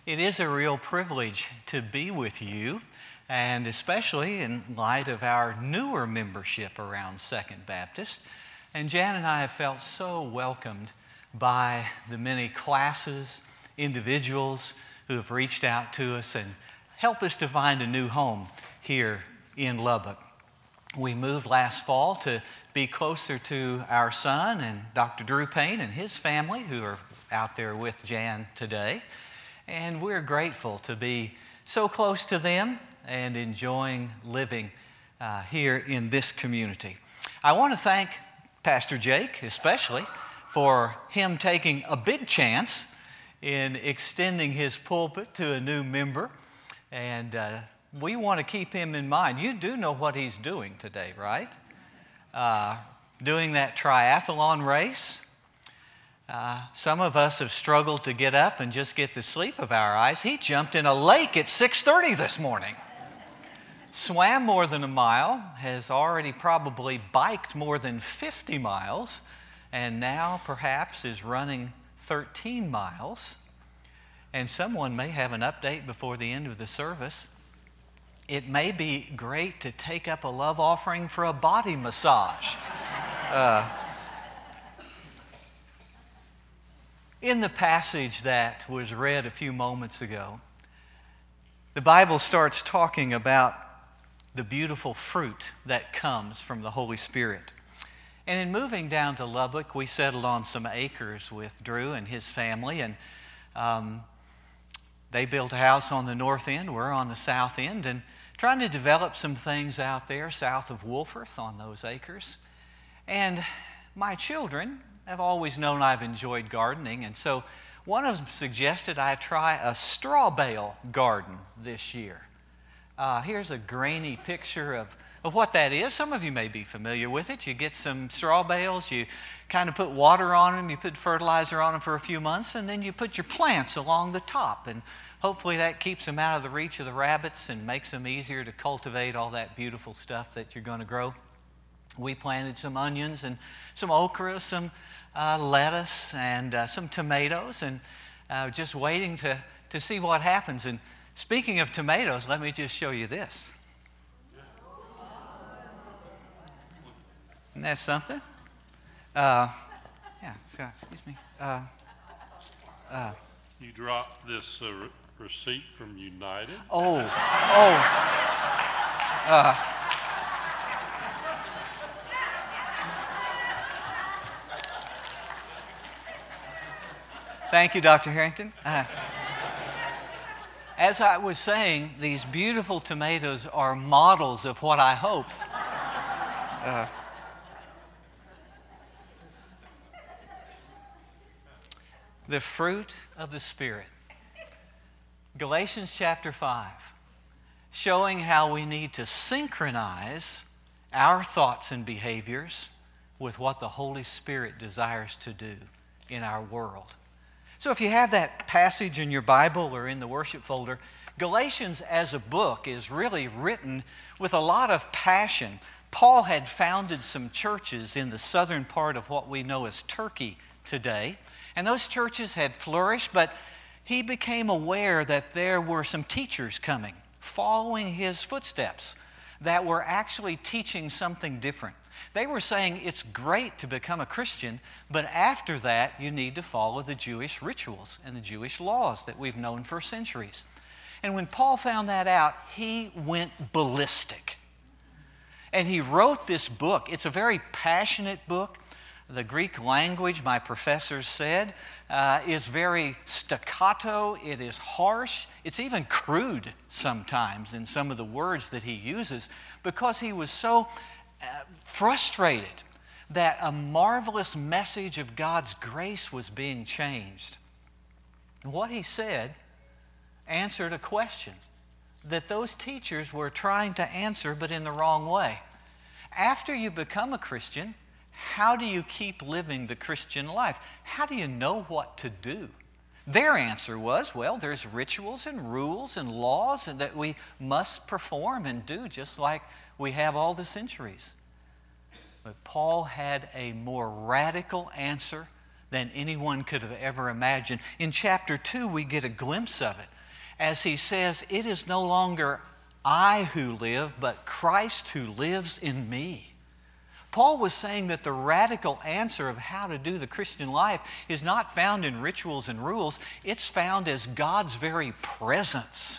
It is a real privilege to be with you, and especially in light of our newer membership around Second Baptist. And Jan and I have felt so welcomed by the many classes, individuals who have reached out to us and helped us to find a new home here in Lubbock. We moved last fall to be closer to our son and Dr. Drew Payne and his family, who are out there with Jan today. And we're grateful to be so close to them and enjoying living here in this community. I want to thank Pastor Jake especially for him taking a big chance in extending his pulpit to a new member. And we want to keep him in mind. You do know what he's doing today, right? Doing that triathlon race. Some of us have struggled to get up and just get the sleep of our eyes. He jumped in a lake at 6:30 this morning. Swam more than a mile, has already probably biked more than 50 miles, and now perhaps is running 13 miles. And someone may have an update before the end of the service. It may be great to take up a love offering for a body massage. In the passage that was read a few moments ago, the Bible starts talking about the beautiful fruit that comes from the Holy Spirit. And in moving down to Lubbock, we settled on some acres with Drew and his family, and they built a house on the north end, we're on the south end, and trying to develop some things out there south of Wolforth on those acres. And my children have always known I've enjoyed gardening, and so one of them suggested I try a straw bale garden this year. Here's a grainy picture of what that is. Some of you may be familiar with it. You get some straw bales, you kind of put water on them, you put fertilizer on them for a few months, and then you put your plants along the top, and hopefully that keeps them out of the reach of the rabbits and makes them easier to cultivate all that beautiful stuff that you're going to grow. We planted some onions and some okra, some lettuce, and some tomatoes, and just waiting to see what happens. And speaking of tomatoes, let me just show you this. Isn't that something? Excuse me. You dropped this receipt from United? Thank you, Dr. Harrington. As I was saying, these beautiful tomatoes are models of what I hope. The fruit of the Spirit. Galatians chapter 5, showing how we need to synchronize our thoughts and behaviors with what the Holy Spirit desires to do in our world. So if you have that passage in your Bible or in the worship folder, Galatians as a book is really written with a lot of passion. Paul had founded some churches in the southern part of what we know as Turkey today, and those churches had flourished, but he became aware that there were some teachers coming, following his footsteps, that were actually teaching something different. They were saying it's great to become a Christian, but after that you need to follow the Jewish rituals and the Jewish laws that we've known for centuries. And when Paul found that out, he went ballistic. And he wrote this book. It's a very passionate book. The Greek language, my professors said, is very staccato. It is harsh. It's even crude sometimes in some of the words that he uses, because he was so frustrated that a marvelous message of God's grace was being changed. And what he said answered a question that those teachers were trying to answer, but in the wrong way. After you become a Christian, how do you keep living the Christian life? How do you know what to do? Their answer was, well, there's rituals and rules and laws and that we must perform and do just like we have all the centuries. But Paul had a more radical answer than anyone could have ever imagined. In chapter 2, we get a glimpse of it. as he says, it is no longer I who live, but Christ who lives in me. Paul was saying that the radical answer of how to do the Christian life is not found in rituals and rules. It's found as God's very presence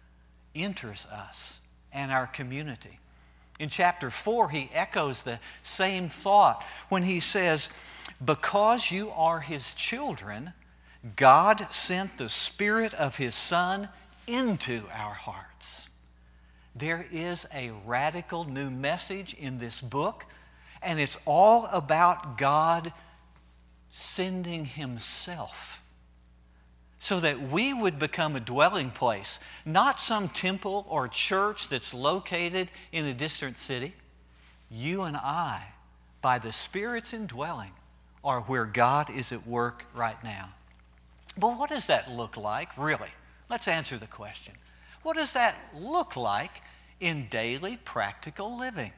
enters us and our community. In chapter 4, he echoes the same thought when he says, because you are His children, God sent the Spirit of His Son into our hearts. There is a radical new message in this book, and it's all about God sending Himself so that we would become a dwelling place, not some temple or church that's located in a distant city. You and I, by the Spirit's indwelling, are where God is at work right now. But what does that look like, really? Let's answer the question. What does that look like in daily practical living?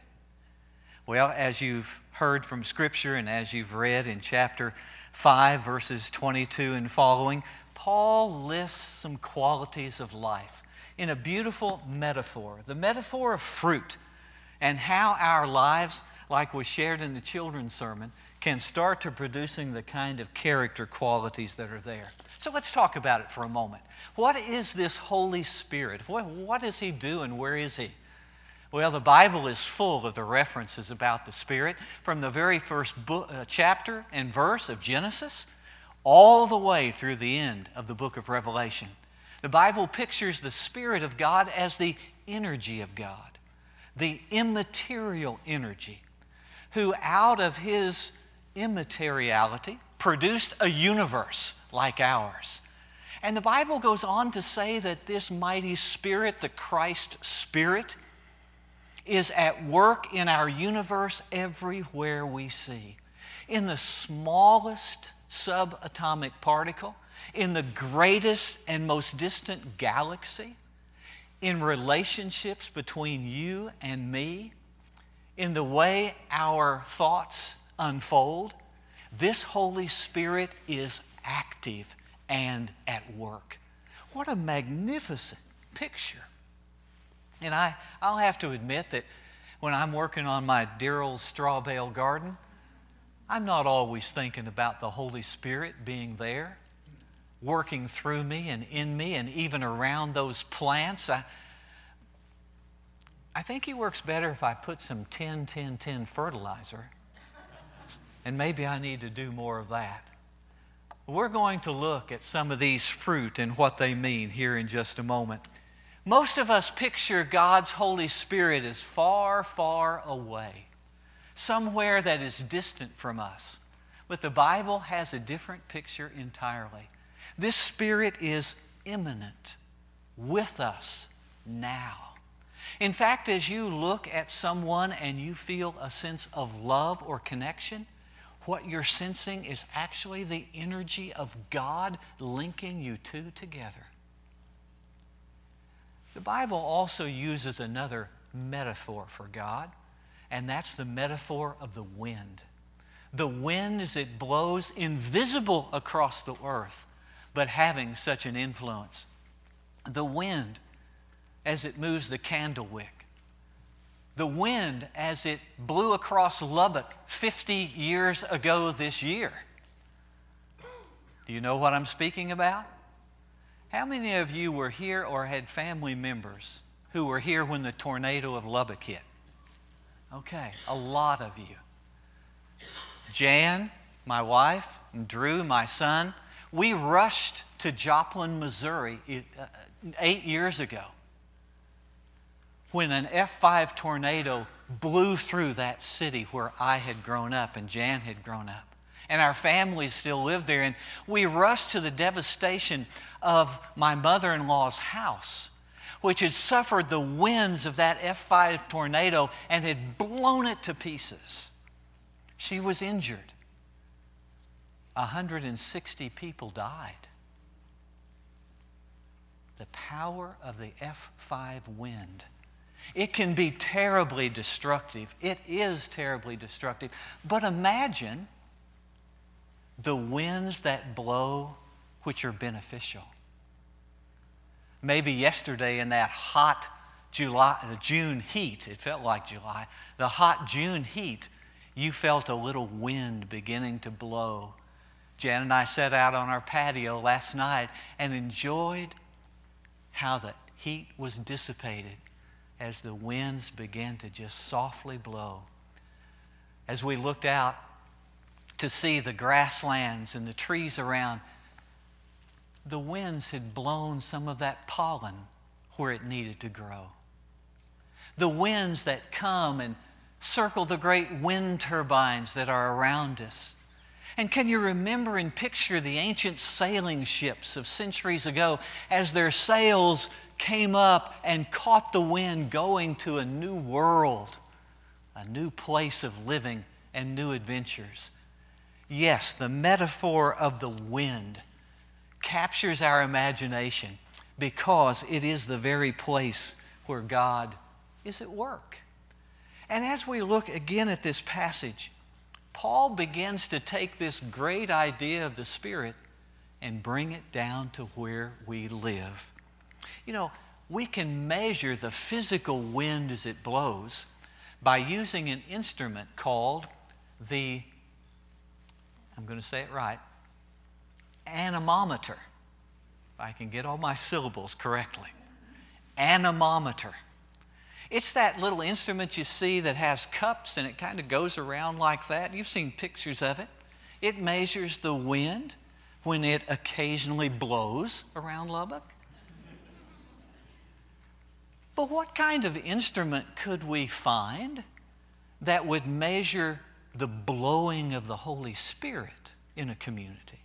Well, as you've heard from Scripture and as you've read in chapter 5, verses 22 and following, Paul lists some qualities of life in a beautiful metaphor, the metaphor of fruit, and how our lives, like was shared in the children's sermon, can start to producing the kind of character qualities that are there. So let's talk about it for a moment. What is this Holy Spirit? What does He do and where is He? Well, the Bible is full of the references about the Spirit from the very first chapter and verse of Genesis all the way through the end of the book of Revelation. The Bible pictures the Spirit of God as the energy of God, the immaterial energy, who out of His immateriality produced a universe like ours. And the Bible goes on to say that this mighty Spirit, the Christ Spirit, is at work in our universe everywhere we see. In the smallest subatomic particle, in the greatest and most distant galaxy, in relationships between you and me, in the way our thoughts unfold, this Holy Spirit is active and at work. What a magnificent picture. And I'll have to admit that when I'm working on my dear old straw bale garden, I'm not always thinking about the Holy Spirit being there, working through me and in me and even around those plants. I think He works better if I put some 10-10-10 fertilizer, and maybe I need to do more of that. We're going to look at some of these fruit and what they mean here in just a moment. Most of us picture God's Holy Spirit as far, far away, somewhere that is distant from us. But the Bible has a different picture entirely. This Spirit is immanent with us now. In fact, as you look at someone and you feel a sense of love or connection, what you're sensing is actually the energy of God linking you two together. The Bible also uses another metaphor for God, and that's the metaphor of the wind. The wind as it blows invisible across the earth, but having such an influence. The wind as it moves the candle wick. The wind as it blew across Lubbock 50 years ago this year. Do you know what I'm speaking about? How many of you were here or had family members who were here when the tornado of Lubbock hit? Okay, a lot of you. Jan, my wife, and Drew, my son, we rushed to Joplin, Missouri 8 years ago when an F5 tornado blew through that city where I had grown up and Jan had grown up. And our families still lived there. And we rushed to the devastation of my mother-in-law's house, which had suffered the winds of that F5 tornado and had blown it to pieces. She was injured. 160 people died. The power of the F5 wind. It can be terribly destructive. It is terribly destructive. But imagine the winds that blow which are beneficial. Maybe yesterday in that hot June heat, it felt like July, the hot June heat, you felt a little wind beginning to blow. Jan and I sat out on our patio last night and enjoyed how the heat was dissipated as the winds began to just softly blow. As we looked out to see the grasslands and the trees around, the winds had blown some of that pollen where it needed to grow. The winds that come and circle the great wind turbines that are around us. And can you remember and picture the ancient sailing ships of centuries ago as their sails came up and caught the wind going to a new world, a new place of living and new adventures? Yes, the metaphor of the wind captures our imagination because it is the very place where God is at work. And as we look again at this passage, Paul begins to take this great idea of the Spirit and bring it down to where we live. You know, we can measure the physical wind as it blows by using an instrument called the, I'm going to say it right, anemometer. If I can get all my syllables correctly. Anemometer. It's that little instrument you see that has cups and it kind of goes around like that. You've seen pictures of it. It measures the wind when it occasionally blows around Lubbock. But what kind of instrument could we find that would measure the blowing of the Holy Spirit in a community?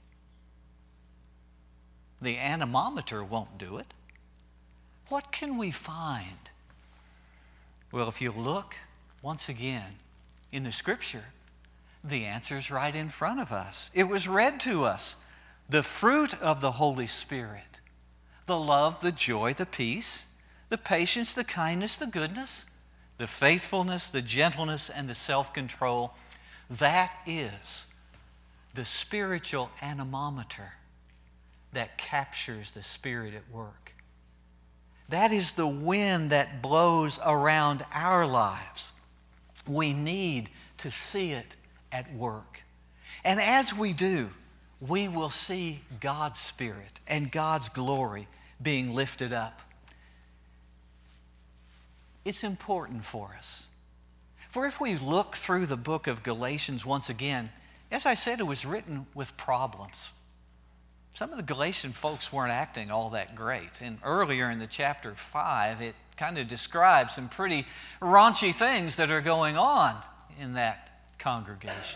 The anemometer won't do it. What can we find? Well, if you look once again in the Scripture, the answer is right in front of us. It was read to us. The fruit of the Holy Spirit, the love, the joy, the peace, the patience, the kindness, the goodness, the faithfulness, the gentleness, and the self-control. That is the spiritual anemometer that captures the Spirit at work. That is the wind that blows around our lives. We need to see it at work. And as we do, we will see God's Spirit and God's glory being lifted up. It's important for us. For if we look through the book of Galatians once again, as I said, it was written with problems. Some of the Galatian folks weren't acting all that great. And earlier in the chapter 5, it kind of describes some pretty raunchy things that are going on in that congregation.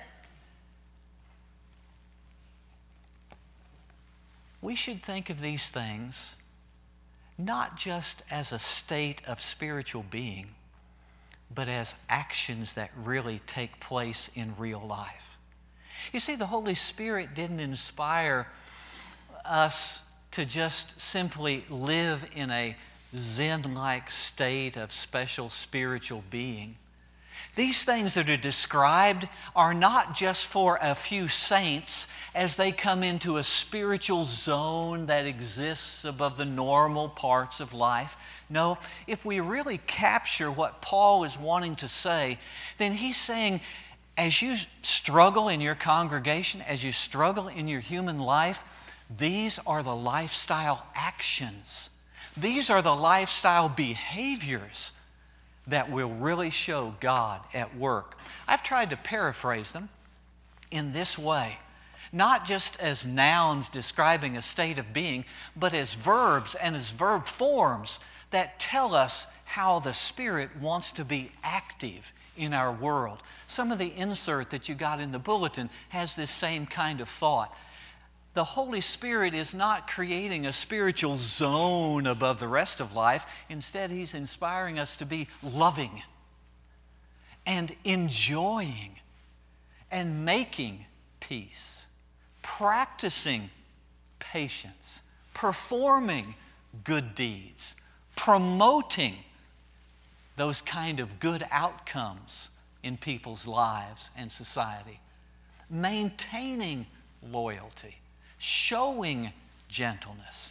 We should think of these things not just as a state of spiritual being, but as actions that really take place in real life. You see, the Holy Spirit didn't inspire us to just simply live in a Zen-like state of special spiritual being. These things that are described are not just for a few saints as they come into a spiritual zone that exists above the normal parts of life. No, if we really capture what Paul is wanting to say, then he's saying, as you struggle in your congregation, as you struggle in your human life, these are the lifestyle actions. These are the lifestyle behaviors that will really show God at work. I've tried to paraphrase them in this way, not just as nouns describing a state of being, but as verbs and as verb forms that tell us how the Spirit wants to be active in our world. Some of the insert that you got in the bulletin has this same kind of thought. The Holy Spirit is not creating a spiritual zone above the rest of life. Instead, He's inspiring us to be loving and enjoying and making peace, practicing patience, performing good deeds, promoting those kind of good outcomes in people's lives and society, maintaining loyalty, showing gentleness,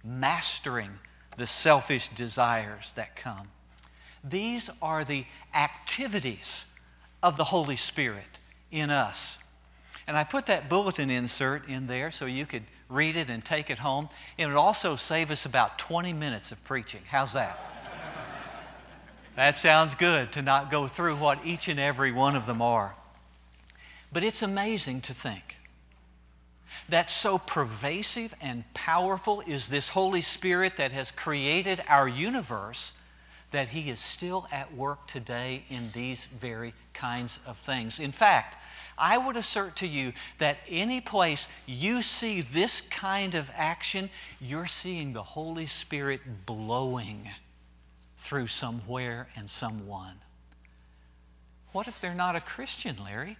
mastering the selfish desires that come. These are the activities of the Holy Spirit in us. And I put that bulletin insert in there so you could read it and take it home. It would also save us about 20 minutes of preaching. How's that? That sounds good, to not go through what each and every one of them are. But it's amazing to think that so pervasive and powerful is this Holy Spirit that has created our universe, that He is still at work today in these very kinds of things. In fact, I would assert to you that any place you see this kind of action, you're seeing the Holy Spirit blowing through somewhere and someone. What if they're not a Christian, Larry?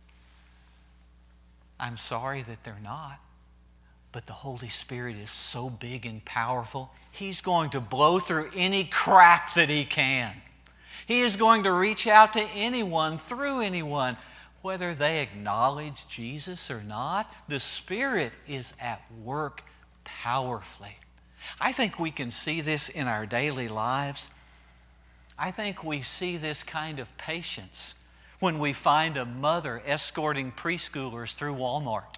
I'm sorry that they're not. But the Holy Spirit is so big and powerful, He's going to blow through any crap that He can. He is going to reach out to anyone, through anyone, whether they acknowledge Jesus or not. The Spirit is at work powerfully. I think we can see this in our daily lives. I think we see this kind of patience when we find a mother escorting preschoolers through Walmart.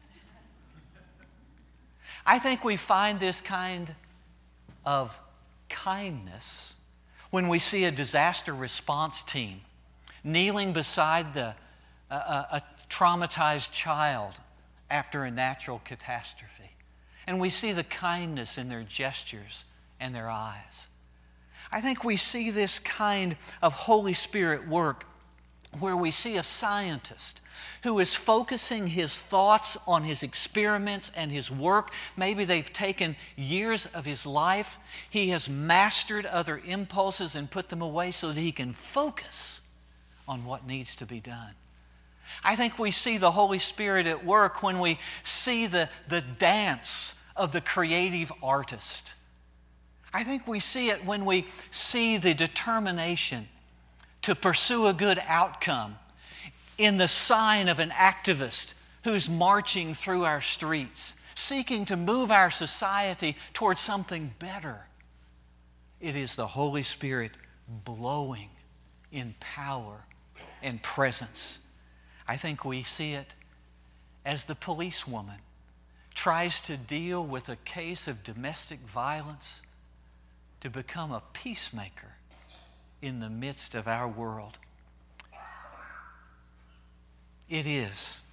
I think we find this kind of kindness when we see a disaster response team kneeling beside a traumatized child after a natural catastrophe. And we see the kindness in their gestures and their eyes. I think we see this kind of Holy Spirit work where we see a scientist who is focusing his thoughts on his experiments and his work. Maybe they've taken years of his life. He has mastered other impulses and put them away so that he can focus on what needs to be done. I think we see the Holy Spirit at work when we see the dance of the creative artist. I think we see it when we see the determination to pursue a good outcome in the sign of an activist who's marching through our streets, seeking to move our society towards something better. It is the Holy Spirit blowing in power and presence. I think we see it as the policewoman tries to deal with a case of domestic violence to become a peacemaker in the midst of our world. It is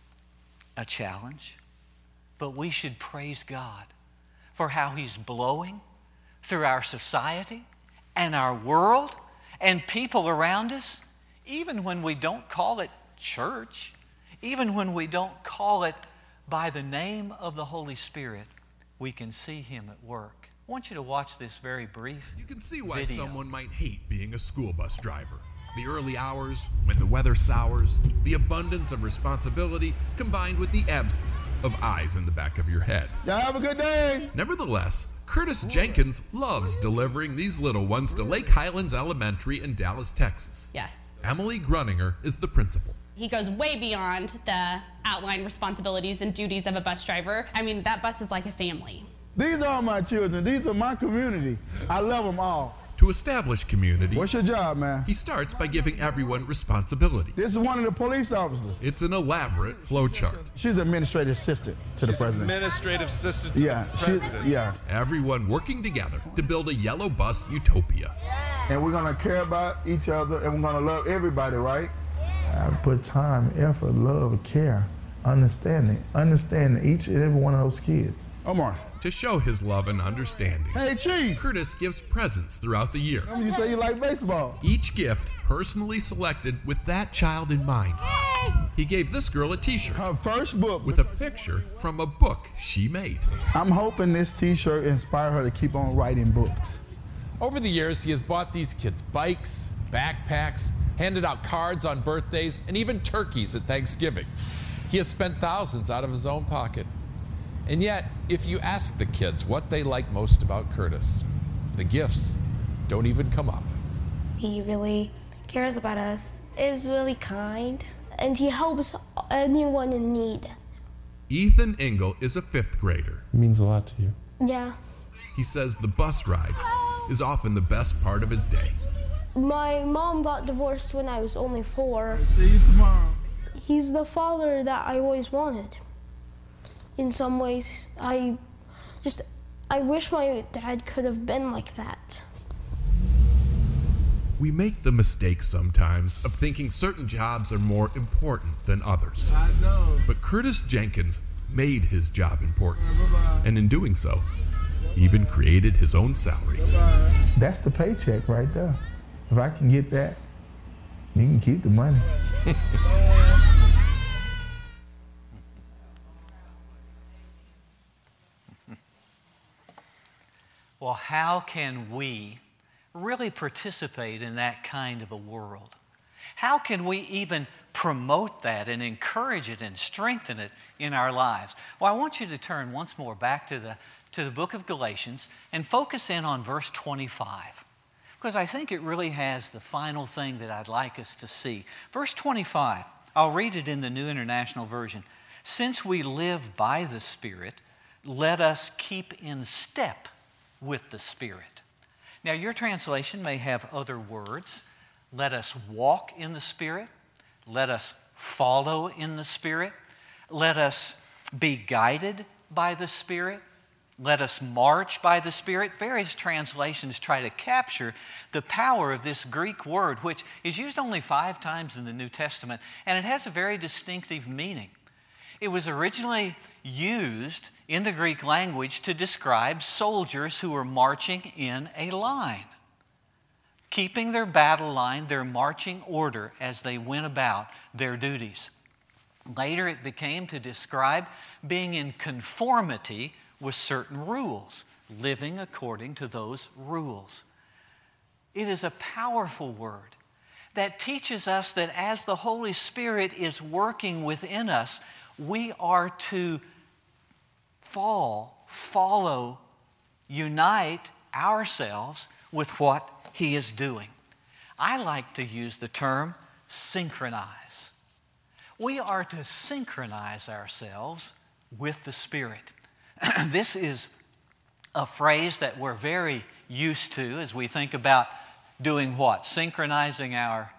a challenge, but we should praise God for how He's blowing through our society and our world and people around us, even when we don't call it church, even when we don't call it by the name of the Holy Spirit, we can see Him at work. I want you to watch this very brief You can see why video. someone might hate being a school bus driver. The early hours, when the weather sours, the abundance of responsibility combined with the absence of eyes in the back of your head. Y'all have a good day. Nevertheless, Curtis Jenkins loves delivering these little ones to Lake Highlands Elementary in Dallas, Texas. Yes. Emily Grunninger is the principal. He goes way beyond the outlined responsibilities and duties of a bus driver. I mean, that bus is like a family. These are my children. These are my community. I love them all. To establish community, What's your job, man? he starts by giving everyone responsibility. This is one of the police officers. It's an elaborate flowchart. She's administrative assistant to the president. Administrative assistant to Yeah, the she's president. Everyone working together to build a yellow bus utopia. And we're gonna care about each other, and we're gonna love everybody, right? I put time, effort, love, care, understanding each and every one of those kids. Omar. To show his love and understanding, Hey, Chief. Curtis gives presents throughout the year. You say you like baseball. Each gift personally selected with that child in mind. He gave this girl a t-shirt Her first book. with a picture from a book she made. I'm hoping this T-shirt inspire her to keep on writing books. Over the years, he has bought these kids bikes, backpacks, handed out cards on birthdays, and even turkeys at Thanksgiving. He has spent thousands out of his own pocket. And yet, if you ask the kids what they like most about Curtis, the gifts don't even come up. He really cares about us, is really kind, and he helps anyone in need. Ethan Engel is a 5th grader. It means a lot to you. Yeah. He says the bus ride is often the best part of his day. My mom got divorced when I was only 4. See you tomorrow. He's the father that I always wanted. In some ways, I wish my dad could have been like that. We make the mistake sometimes of thinking certain jobs are more important than others. I know. But Curtis Jenkins made his job important, Bye-bye. and in doing so, even created his own salary. Bye-bye. That's the paycheck right there. If I can get that, you can keep the money. Well, how can we really participate in that kind of a world? How can we even promote that and encourage it and strengthen it in our lives? Well, I want you to turn once more back to the book of Galatians and focus in on verse 25, because I think it really has the final thing that I'd like us to see. Verse 25, I'll read it in the New International Version. Since we live by the Spirit, let us keep in step with the Spirit. Now, your translation may have other words. Let us walk in the Spirit. Let us follow in the Spirit. Let us be guided by the Spirit. Let us march by the Spirit. Various translations try to capture the power of this Greek word, which is used only 5 times in the New Testament, and it has a very distinctive meaning. It was originally used in the Greek language to describe soldiers who were marching in a line, keeping their battle line, their marching order as they went about their duties. Later it became to describe being in conformity with certain rules, living according to those rules. It is a powerful word that teaches us that as the Holy Spirit is working within us, we are to follow, unite ourselves with what He is doing. I like to use the term synchronize. We are to synchronize ourselves with the Spirit. This is a phrase that we're very used to as we think about doing what? Synchronizing our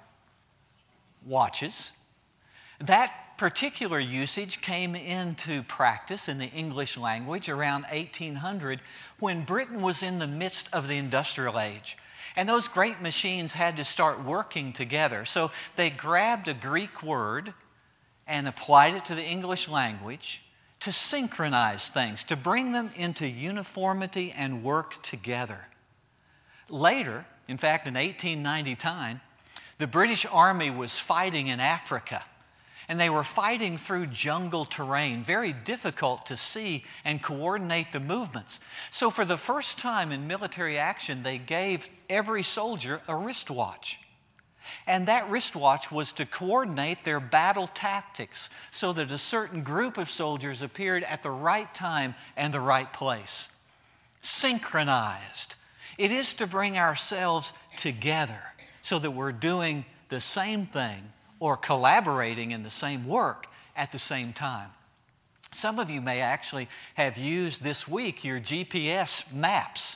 watches. That particular usage came into practice in the English language around 1800 when Britain was in the midst of the industrial age. And those great machines had to start working together. So they grabbed a Greek word and applied it to the English language to synchronize things, to bring them into uniformity and work together. Later, in fact, in 1899, the British Army was fighting in Africa. And they were fighting through jungle terrain, very difficult to see and coordinate the movements. So for the first time in military action, they gave every soldier a wristwatch. And that wristwatch was to coordinate their battle tactics so that a certain group of soldiers appeared at the right time and the right place. Synchronized. It is to bring ourselves together so that we're doing the same thing or collaborating in the same work at the same time. Some of you may actually have used this week your GPS maps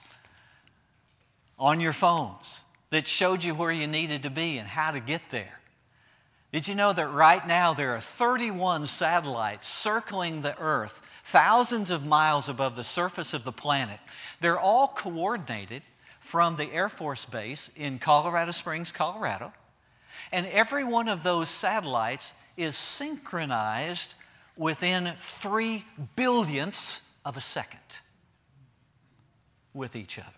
on your phones that showed you where you needed to be and how to get there. Did you know that right now there are 31 satellites circling the Earth, thousands of miles above the surface of the planet? They're all coordinated from the Air Force Base in Colorado Springs, Colorado. And every one of those satellites is synchronized within 3 billionths of a second with each other.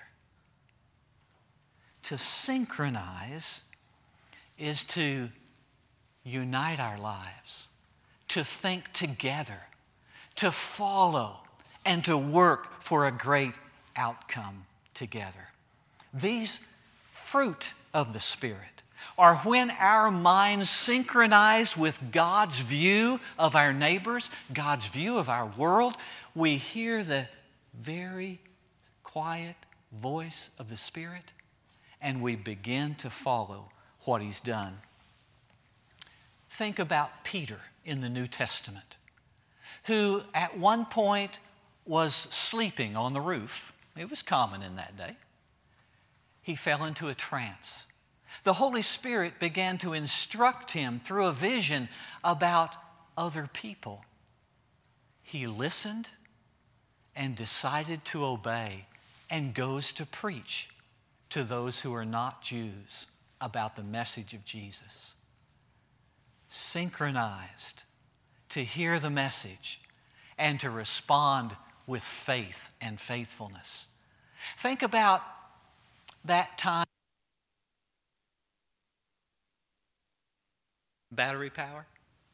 To synchronize is to unite our lives, to think together, to follow, and to work for a great outcome together. These fruit of the Spirit are when our minds synchronize with God's view of our neighbors, God's view of our world. We hear the very quiet voice of the Spirit, and we begin to follow what He's done. Think about Peter in the New Testament, who at one point was sleeping on the roof It was common in that day. He fell into a trance. The Holy Spirit began to instruct him through a vision about other people. He listened and decided to obey and goes to preach to those who are not Jews about the message of Jesus. Synchronized to hear the message and to respond with faith and faithfulness. Think about that time. Battery power.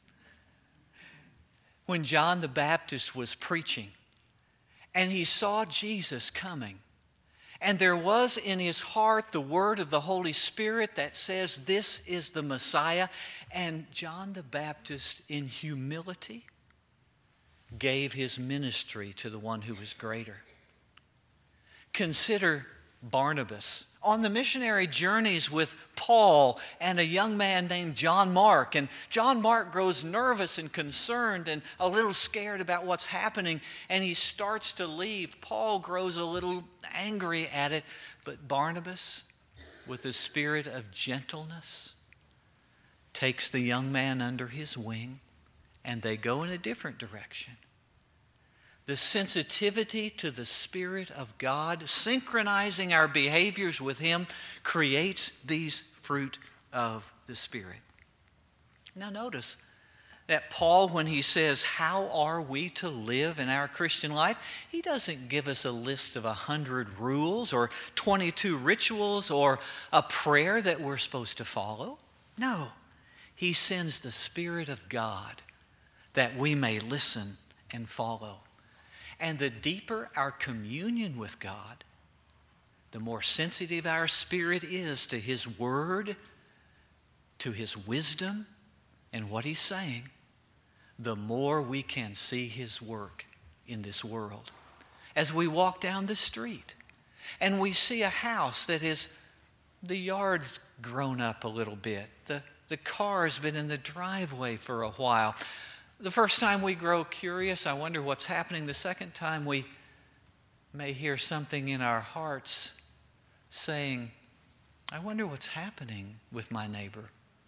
When John the Baptist was preaching and he saw Jesus coming, and there was in his heart the word of the Holy Spirit that says, "This is the Messiah," and John the Baptist in humility gave his ministry to the one who was greater. Consider Barnabas on the missionary journeys with Paul and a young man named John Mark. And John Mark grows nervous and concerned and a little scared about what's happening, and he starts to leave. Paul grows a little angry at it, but Barnabas, with the spirit of gentleness, takes the young man under his wing, and they go in a different direction. The sensitivity to the Spirit of God, synchronizing our behaviors with Him, creates these fruit of the Spirit. Now notice that Paul, when he says, how are we to live in our Christian life, he doesn't give us a list of 100 rules or 22 rituals or a prayer that we're supposed to follow. No, he sends the Spirit of God that we may listen and follow. And the deeper our communion with God, the more sensitive our spirit is to His Word, to His wisdom, and what He's saying, the more we can see His work in this world. As we walk down the street and we see a house that is, the yard's grown up a little bit, the car's been in the driveway for a while. The first time we grow curious, I wonder what's happening. The second time we may hear something in our hearts saying, I wonder what's happening with my neighbor.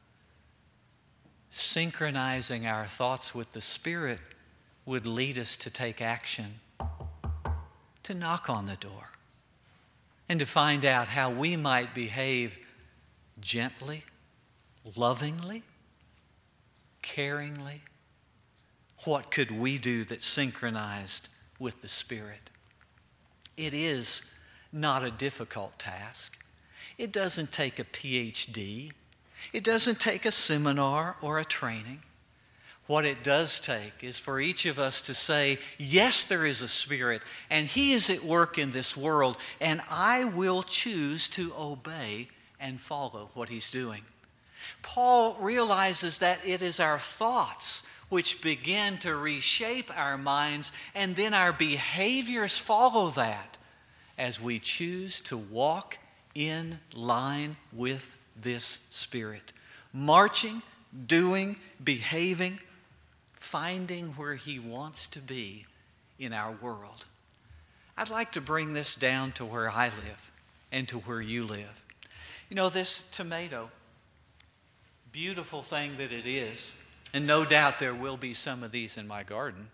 Synchronizing our thoughts with the Spirit would lead us to take action, to knock on the door, and to find out how we might behave gently, lovingly, caringly. What could we do that's synchronized with the Spirit? It is not a difficult task. It doesn't take a PhD. It doesn't take a seminar or a training. What it does take is for each of us to say, yes, there is a Spirit, and He is at work in this world, and I will choose to obey and follow what He's doing. Paul realizes that it is our thoughts which begin to reshape our minds, and then our behaviors follow that as we choose to walk in line with this Spirit. Marching, doing, behaving, finding where He wants to be in our world. I'd like to bring this down to where I live and to where you live. You know, this tomato, beautiful thing that it is, and no doubt there will be some of these in my garden.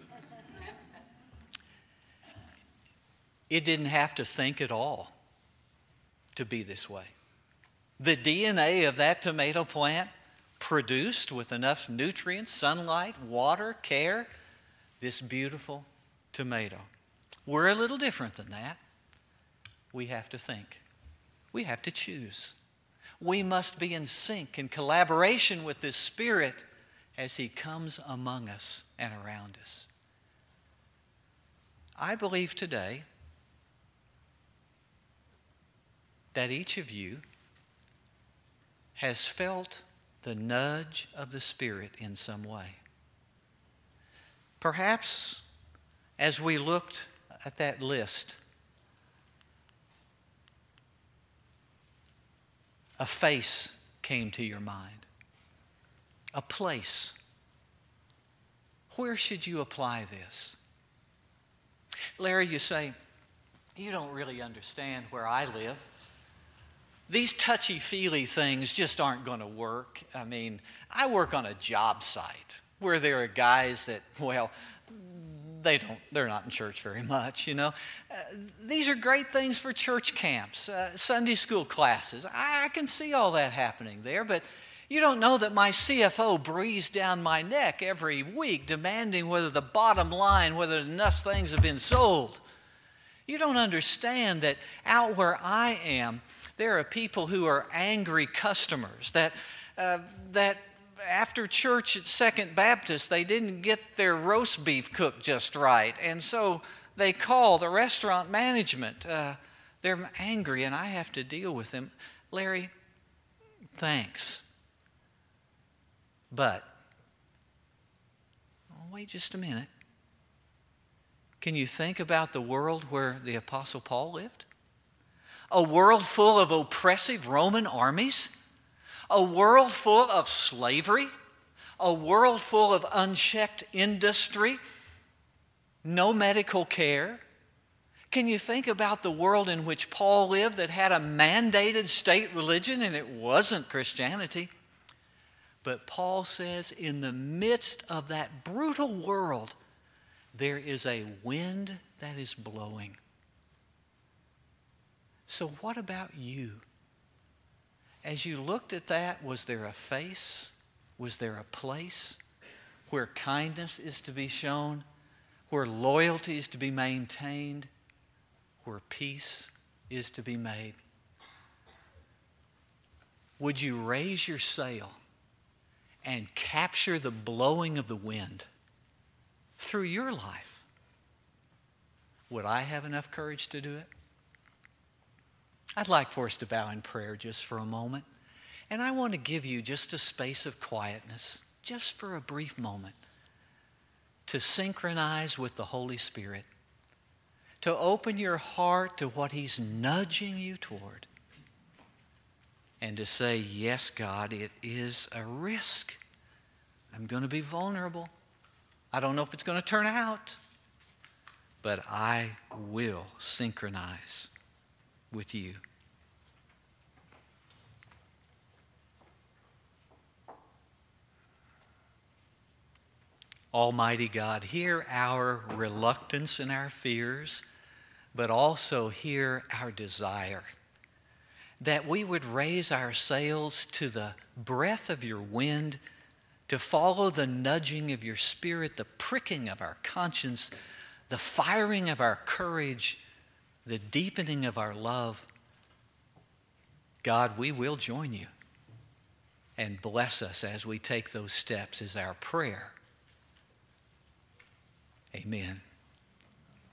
It didn't have to think at all to be this way. The DNA of that tomato plant produced with enough nutrients, sunlight, water, care, this beautiful tomato. We're a little different than that. We have to think. We have to choose. We must be in sync and collaboration with this Spirit as He comes among us and around us. I believe today that each of you has felt the nudge of the Spirit in some way. Perhaps as we looked at that list, a face came to your mind. A place. Where should you apply this? Larry, you say, you don't really understand where I live. These touchy-feely things just aren't going to work. I mean, I work on a job site where there are guys that, well, they're not in church very much, you know. These are great things for church camps, Sunday school classes. I can see all that happening there, but you don't know that my CFO breathes down my neck every week demanding whether the bottom line, whether enough things have been sold. You don't understand that out where I am, there are people who are angry customers that after church at Second Baptist, they didn't get their roast beef cooked just right. And so they call the restaurant management. They're angry, and I have to deal with them. Larry, thanks. But, wait just a minute. Can you think about the world where the Apostle Paul lived? A world full of oppressive Roman armies? A world full of slavery? A world full of unchecked industry? No medical care? Can you think about the world in which Paul lived that had a mandated state religion and it wasn't Christianity? But Paul says in the midst of that brutal world, there is a wind that is blowing. So what about you? As you looked at that, was there a face? Was there a place where kindness is to be shown, where loyalty is to be maintained, where peace is to be made? Would you raise your sail and capture the blowing of the wind through your life? Would I have enough courage to do it? I'd like for us to bow in prayer just for a moment. And I want to give you just a space of quietness, just for a brief moment, to synchronize with the Holy Spirit, to open your heart to what He's nudging you toward, and to say, yes, God, it is a risk. I'm going to be vulnerable. I don't know if it's going to turn out, but I will synchronize with you. Almighty God, hear our reluctance and our fears, but also hear our desire that we would raise our sails to the breath of your wind, to follow the nudging of your Spirit, the pricking of our conscience, the firing of our courage, the deepening of our love. God, we will join you, and bless us as we take those steps is our prayer. Amen.